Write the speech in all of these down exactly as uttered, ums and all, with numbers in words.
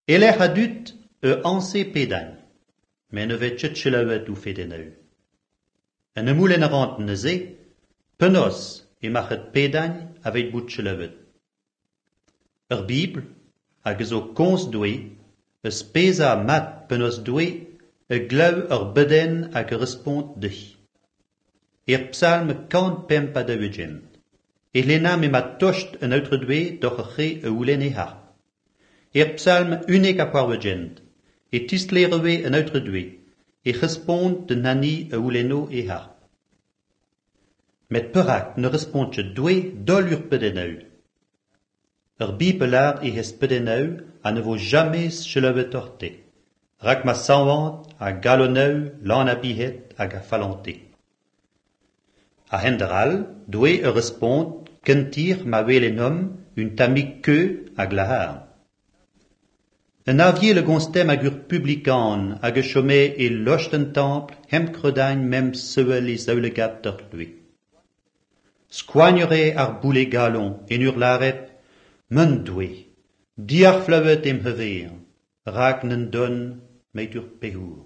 Ele ha dut e anse pedagne, men ne vet chet chelavet ou fedeneu. En e moulen a rant neze, penos e machet pedagne avet bout chelavet. Ur Bibl, hag zo kons doe, eus peza mat penos doe, e glau ur beden hag e respont de hi. Er psalm kant pemp a davidjen. E lena me mat tosht en outre doe doch e che e oulen e ha. Er psalm unig a poarvegent, e tistlerewe en outre doe, e respont de nani e ouleno e ha. Met perak ne respontje doe dol ur pedeneu. Ur bipelar e hes pedeneu a ne vo jamais chelevet orte. Rak ma sanvant a galoneu lan a bihet hag a falante. A henderal, doe e respont kentir ma vele nom un tamik que hag la har. En avier le gonstem hag ur publikan hag e chome e lochten temple hem credagne mem seuel e zaulegat dort lui. Skoagnere ar boule galon en ur laret, men doe, diar flavet em hever, rak nen don met ur pehour.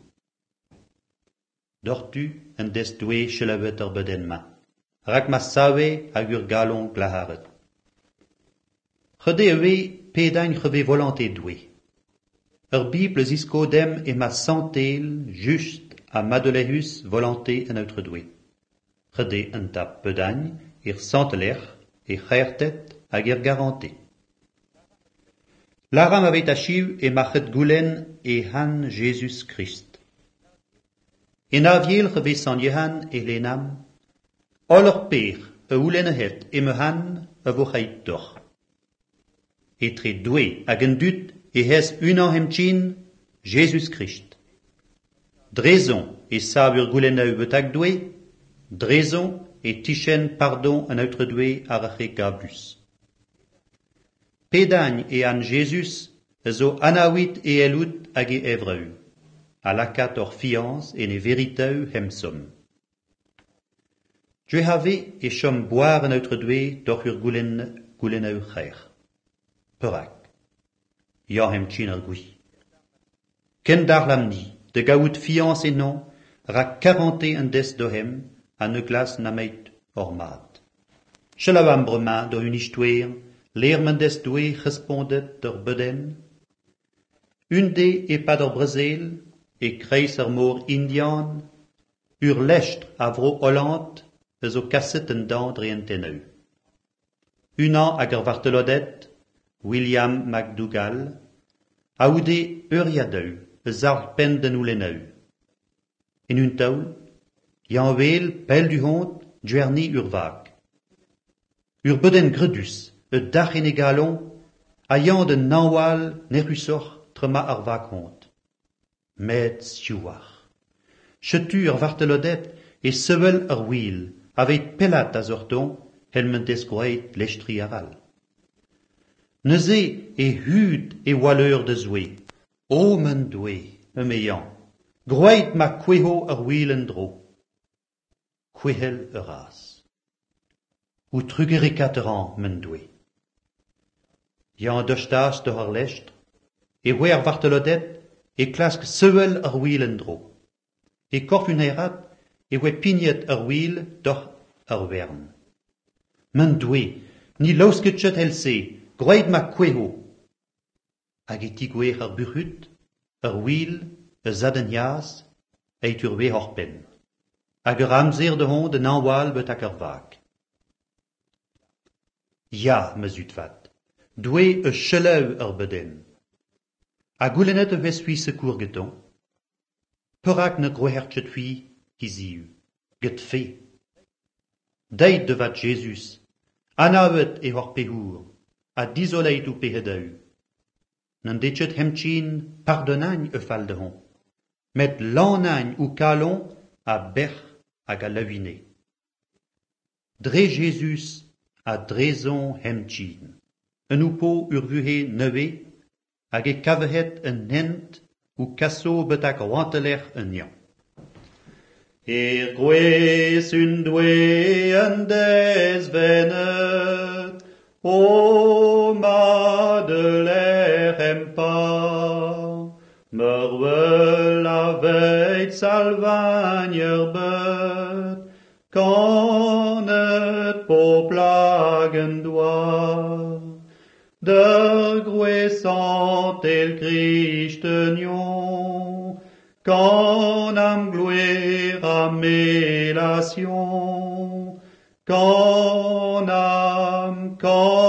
Dortu en des doe chelavet ur beden ma, rak ma save hag ur galon glaharet. Chede eve pedagne cheve volante doe. Ur Bible zisko dem e ma santel just a madelehus volante en outre doe. Chede en tap pedagne er santeler e c'hertet hag er garante. L'aram avet achiv e machet goulen e han Jesus Christ. En aviel reve san yehan e lenam, ol ur per e oulen het e me han e vo c'haid doch. E tre doe hag en dut e hes unan hemtchin Jesus Christ. Drezon e sav ur goulen a ubetak doe, drezon e tichen pardon en outre doe ar ache gabus. Pedagne e an Jesus zo anawit e elout hag e evreu, a lakat or fians en e veriteu hemsom. Dwe have e chom boar en outre doe doch ur goulen goulen ur c'her. Perak. Ya hemtchin ar goui. Ken dar lamni, de gaout fians e non, rak quarante en des dohem, an e glas nameit or mat. Chelavam bremañ do un istouer, l'er men des doe respondet d'ur beden. Un de e pad ur Brezel, e kreis ar mor indian, ur lestre a vro Holland, e zo kasset en dandre en teneu. Un an hag ur vartelodet, William MacDougall, a oude euriadeu, e zarl pen den ouleneu. En un taoul, yan vel pel du hont, dwerni ur vag. Ur beden gredus, e dach en e galon, a yan de nanwal nerusor trema ar vag hont. Met siouar. Chetu ur vartelodet e sevel ar wil, avet pelat a zorton, helmen des groet lestri aral. Neuze e hud e waleur de zoe, o men doe, e meyan, groet ma kweho ar wil en dro. Kwehel euras. Ou trugere kateran men doe. Yan dostas de har lestre, e we ar vartelodet, e klask seuel ar wil en dro. E korf un erat, e we pignet ar wil doch ar vern. Men doe, ni lausketchet helse, groet ma kweho. Hag e tigwer ar burhut, ar wil, e zaden yaz, eit ur ve horpen. Hag ur amzer de hond en anwal bet ak ar vag. Ya, me zut vat, doe e cheleu ur beden. A goulenet e vesui secour geton. Perak ne grohertchet fui kiziu, get fe. Deit de vat Jesus, anavet e hor pehour, a disoleit ou pehedeu. N'an detchet hemtchin pardonagne e fal de hon. Met lanagne ou kalon a berch hag a lavine. Dre Jesus a drezon hemtchin. Un oupo ur vuhe neve, hag e kavehet en hent ou kasso betak wanteler en yan. Er gwez un doe en des venet, O Madeleine pas, merwe la veille salvagner bet, quand het po plagen doit. Der gruesant el Christenion, quand am gloire amélation, quand am, quand